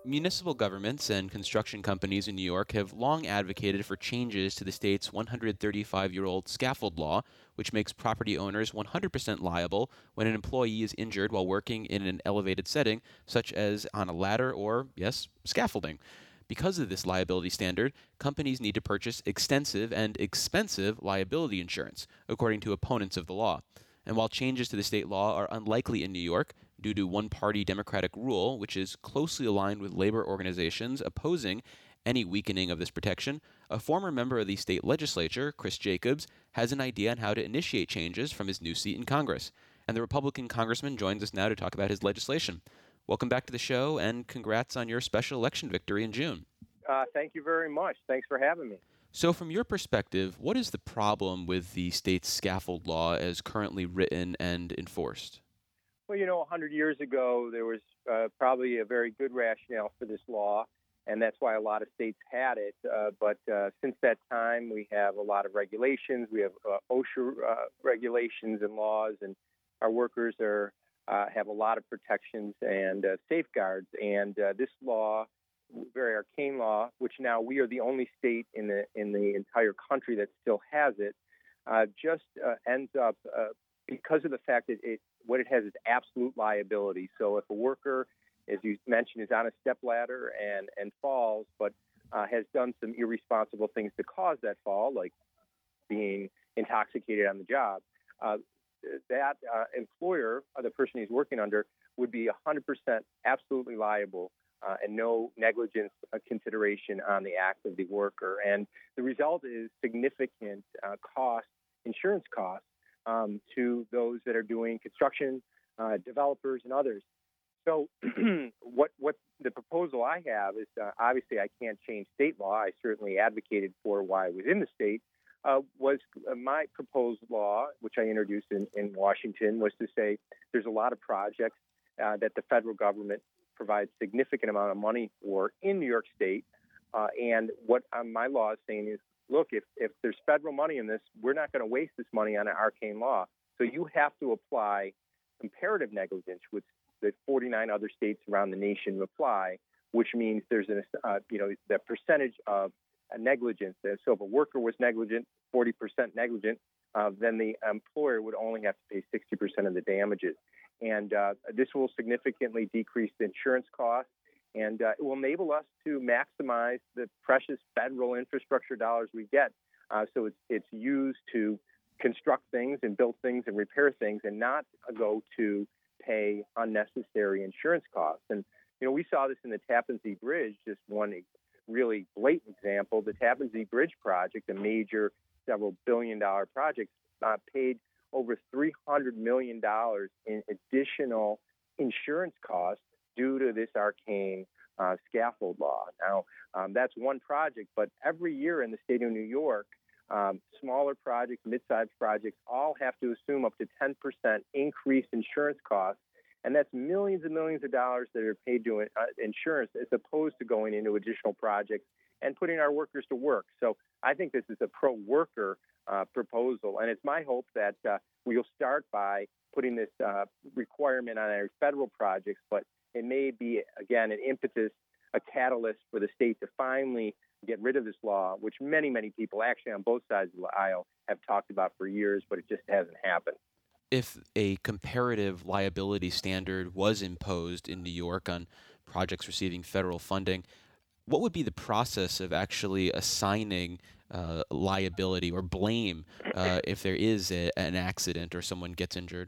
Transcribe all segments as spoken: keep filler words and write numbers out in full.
Municipal governments and construction companies in New York have long advocated for changes to the state's one hundred thirty-five year old scaffold law, which makes property owners one hundred percent liable when an employee is injured while working in an elevated setting, such as on a ladder or, yes, scaffolding. Because of this liability standard, companies need to purchase extensive and expensive liability insurance, according to opponents of the law. And while changes to the state law are unlikely in New York due to one-party Democratic rule, which is closely aligned with labor organizations opposing any weakening of this protection, a former member of the state legislature, Chris Jacobs, has an idea on how to initiate changes from his new seat in Congress. And the Republican congressman joins us now to talk about his legislation. Welcome back to the show, and congrats on your special election victory in June. Uh, thank you very much. Thanks for having me. So from your perspective, what is the problem with the state's scaffold law as currently written and enforced? Well, you know, one hundred years ago, there was uh, probably a very good rationale for this law, and that's why a lot of states had it. Uh, but uh, since that time, we have a lot of regulations. We have uh, OSHA uh, regulations and laws, and our workers are uh, have a lot of protections and uh, safeguards. And uh, this law, very arcane law, which now we are the only state in the in the entire country that still has it, uh, just uh, ends up uh, because of the fact that it what it has is absolute liability. So if a worker, as you mentioned, is on a stepladder and and falls, but uh, has done some irresponsible things to cause that fall, like being intoxicated on the job, uh, that uh, employer, or the person he's working under, would be one hundred percent absolutely liable. Uh, and no negligence uh, consideration on the act of the worker. And the result is significant uh, cost, insurance costs, um, to those that are doing construction, uh, developers, and others. So what what the proposal I have is, uh, obviously I can't change state law. I certainly advocated for why I was in the state, uh, was uh, my proposed law, which I introduced in, in Washington, was to say there's a lot of projects uh, that the federal government provides significant amount of money for in New York State. Uh, and what um, my law is saying is, look, if, if there's federal money in this, we're not going to waste this money on an arcane law. So you have to apply comparative negligence, which the forty-nine other states around the nation apply, which means there's an, uh, you know, the percentage of uh, negligence. So if a worker was negligent, forty percent negligent, uh, then the employer would only have to pay sixty percent of the damages. And uh, this will significantly decrease the insurance costs, and uh, it will enable us to maximize the precious federal infrastructure dollars we get. Uh, so it's it's used to construct things and build things and repair things, and not go to pay unnecessary insurance costs. And you know, we saw this in the Tappan Zee Bridge, just one really blatant example. The Tappan Zee Bridge project, a major several billion dollar project, uh, paid over three hundred million dollars in additional insurance costs due to this arcane uh, scaffold law. Now, um, that's one project, but every year in the state of New York, um, smaller projects, mid-sized projects, all have to assume up to ten percent increased insurance costs, and that's millions and millions of dollars that are paid to uh, insurance as opposed to going into additional projects and putting our workers to work. So I think this is a pro-worker Uh, proposal. And it's my hope that uh, we'll start by putting this uh, requirement on our federal projects, but it may be, again, an impetus, a catalyst for the state to finally get rid of this law, which many, many people actually on both sides of the aisle have talked about for years, but it just hasn't happened. If a comparative liability standard was imposed in New York on projects receiving federal funding, what would be the process of actually assigning uh, liability or blame uh, if there is a, an accident or someone gets injured?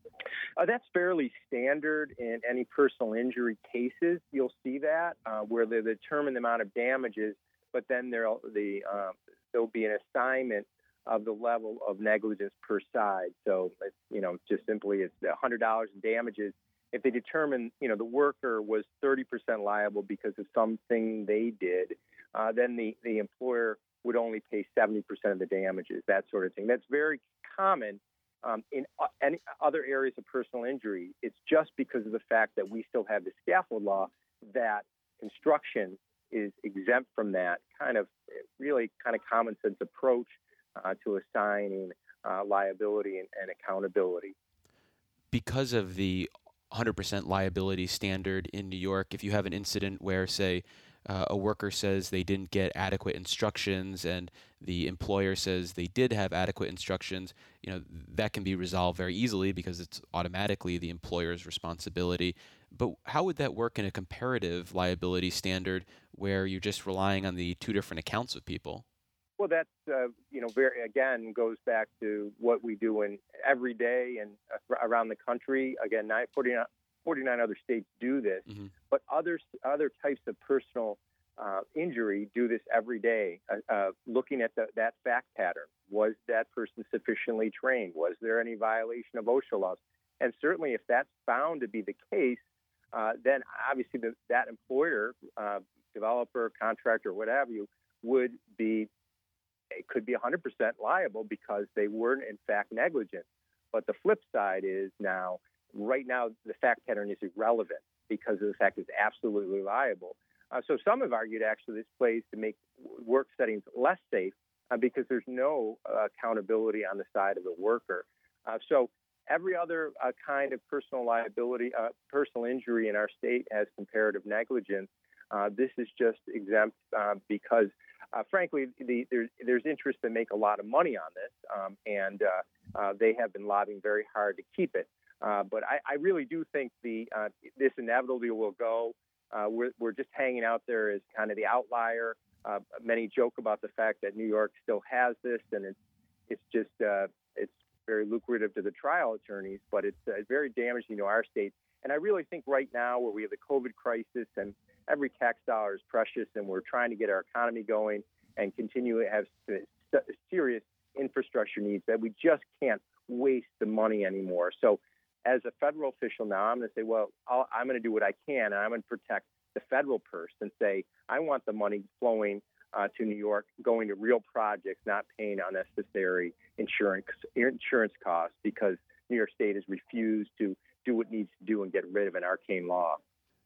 Uh, that's fairly standard in any personal injury cases. You'll see that uh, where they determine the amount of damages, but then there'll the um, there'll be an assignment of the level of negligence per side. So it's, you know, just simply it's one hundred dollars in damages. If they determine, you know, the worker was thirty percent liable because of something they did, uh, then the, the employer would only pay seventy percent of the damages, that sort of thing. That's very common um, in uh, any other areas of personal injury. It's just because of the fact that we still have the scaffold law that construction is exempt from that kind of really kind of common sense approach uh, to assigning uh, liability and, and accountability. Because of the one hundred percent liability standard in New York. If you have an incident where, say, uh, a worker says they didn't get adequate instructions and the employer says they did have adequate instructions, you know, that can be resolved very easily because it's automatically the employer's responsibility. But how would that work in a comparative liability standard where you're just relying on the two different accounts of people? Well, that's, uh, you know, very, again, goes back to what we do in every day and uh, around the country. Again, forty-nine, forty-nine other states do this, mm-hmm. but others, other types of personal uh, injury do this every day, uh, uh, looking at the, that fact pattern. Was that person sufficiently trained? Was there any violation of OSHA laws? And certainly if that's found to be the case, uh, then obviously the, that employer, uh, developer, contractor, whatever you, would be It could be one hundred percent liable because they weren't, in fact, negligent. But the flip side is now, right now, the fact pattern is irrelevant because of the fact it's absolutely liable. Uh, so some have argued, actually, this plays to make work settings less safe uh, because there's no uh, accountability on the side of the worker. Uh, so every other uh, kind of personal liability, uh, personal injury in our state has comparative negligence. Uh, this is just exempt uh, because Uh, frankly, the, there's, there's interest to make a lot of money on this, um, and uh, uh, they have been lobbying very hard to keep it. Uh, but I, I really do think the uh, this inevitably will go. Uh, we're, we're just hanging out there as kind of the outlier. Uh, many joke about the fact that New York still has this, and it's it's just uh, it's very lucrative to the trial attorneys, but it's uh, very damaging to our state. And I really think right now, where we have the COVID crisis and every tax dollar is precious, and we're trying to get our economy going and continue to have serious infrastructure needs, that we just can't waste the money anymore. So as a federal official now, I'm going to say, well, I'll, I'm going to do what I can, and I'm going to protect the federal purse and say, I want the money flowing uh, to New York, going to real projects, not paying unnecessary insurance insurance costs because New York State has refused to do what it needs to do and get rid of an arcane law.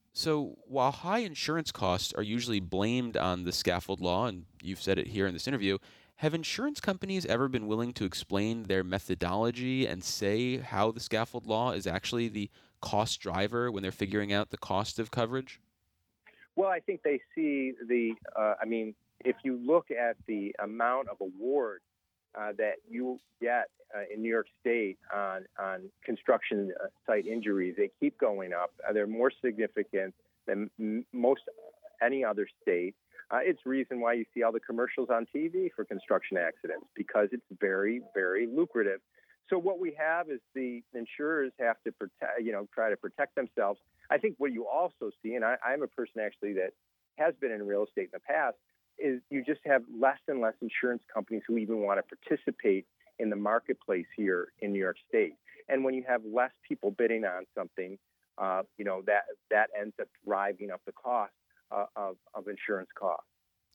So while high insurance costs are usually blamed on the scaffold law, and you've said it here in this interview, have insurance companies ever been willing to explain their methodology and say how the scaffold law is actually the cost driver when they're figuring out the cost of coverage? Well, I think they see the, uh, I mean, if you look at the amount of awards uh, that you get uh, in New York State on, on construction uh, site injuries, they keep going up. Uh, they're more significant than m- most any other state. Uh, it's the reason why you see all the commercials on T V for construction accidents, because it's very, very lucrative. So what we have is the insurers have to protect, you know, try to protect themselves. I think what you also see, and I, I'm a person actually that has been in real estate in the past, is you just have less and less insurance companies who even want to participate in the marketplace here in New York State. And when you have less people bidding on something, uh, you know, that that ends up driving up the cost uh, of, of insurance costs.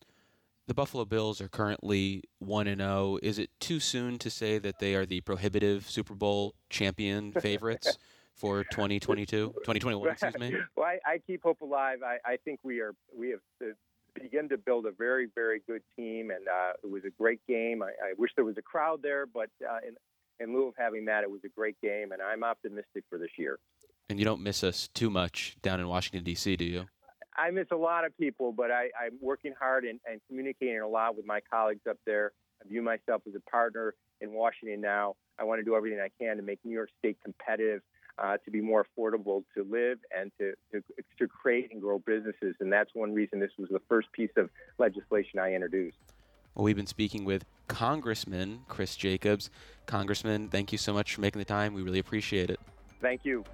The Buffalo Bills are currently one and oh. Is it too soon to say that they are the prohibitive Super Bowl champion favorites for twenty twenty-two, twenty twenty-one, excuse me? Well, I, I keep hope alive. I, I think we are we have to begin to build a very, very good team, and uh, it was a great game. I, I wish there was a crowd there, but uh, in, in lieu of having that, it was a great game, and I'm optimistic for this year. And you don't miss us too much down in Washington, D C, do you? I miss a lot of people, but I, I'm working hard and, and communicating a lot with my colleagues up there. I view myself as a partner in Washington now. I want to do everything I can to make New York State competitive, uh, to be more affordable to live and to, to to create and grow businesses. And that's one reason this was the first piece of legislation I introduced. Well, we've been speaking with Congressman Chris Jacobs. Congressman, thank you so much for making the time. We really appreciate it. Thank you.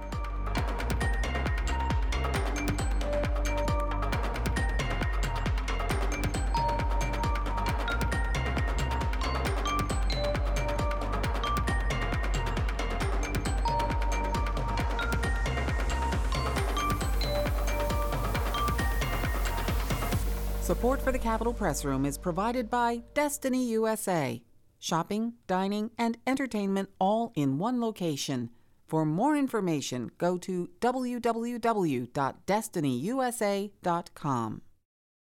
Support for the Capitol Press Room is provided by Destiny U S A. Shopping, dining, and entertainment all in one location. For more information, go to w w w dot destiny u s a dot com.